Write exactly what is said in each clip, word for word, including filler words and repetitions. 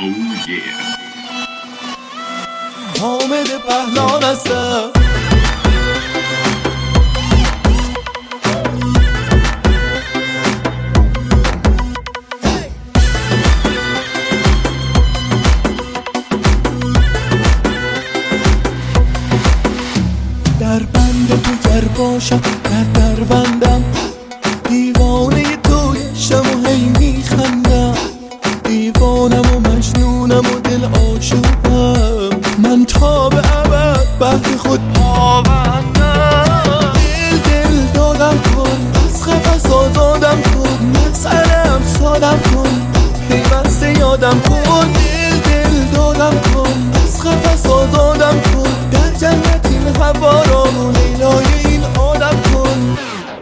حامد پهلان هستم. در بند تو گر باشم در در بندم، دیوانه توی شم و هی میخندم، دیوانم و مجنونم و دل آشوبم، من تا به ابد بهر خود پابندم. دل دل دادم کن، از قفس آزادم کن، مسئله‌ام سادم کن، پیوسته یادم کن. دل دل دادم کن، از قفس آزادم کن، در جنت این هوا را و لیلای این آدم کن.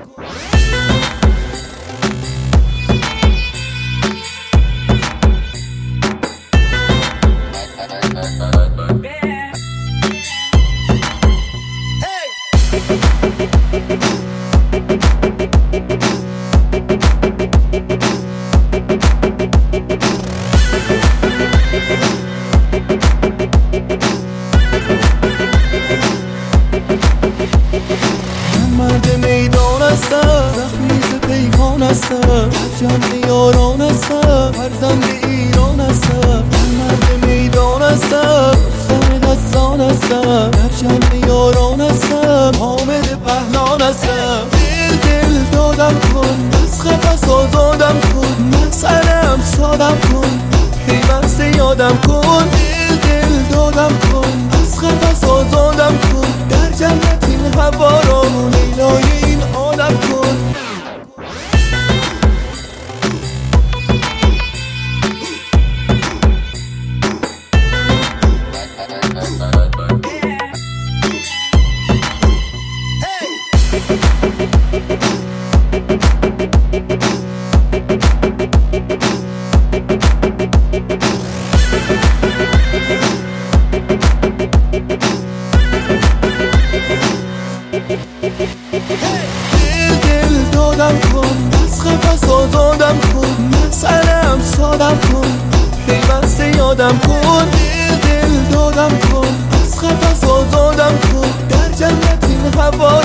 مرد میدان هستم، زخمیز پیکان هستم، جمع یاران هستم، فرزند ایران هستم. مرد میدان هستم، سر دستان هستم، در جمع یاران هستم، حامد پهلان هستم. دل دل دادم کن، از قفس آزادم کن، مسئله‌ام سادم کن، پیوسته یادم کن. دل دل دادم کن، از قفس آزادم کن، در جنت این هوا را و لیلای این آدم کن. دل دل دادم کن، از قفس آزادم کن، مسئله‌ام سادم کن، پیوسته یادم کن. دل دل دادم کن، از قفس آزادم کن، در جنت این هوا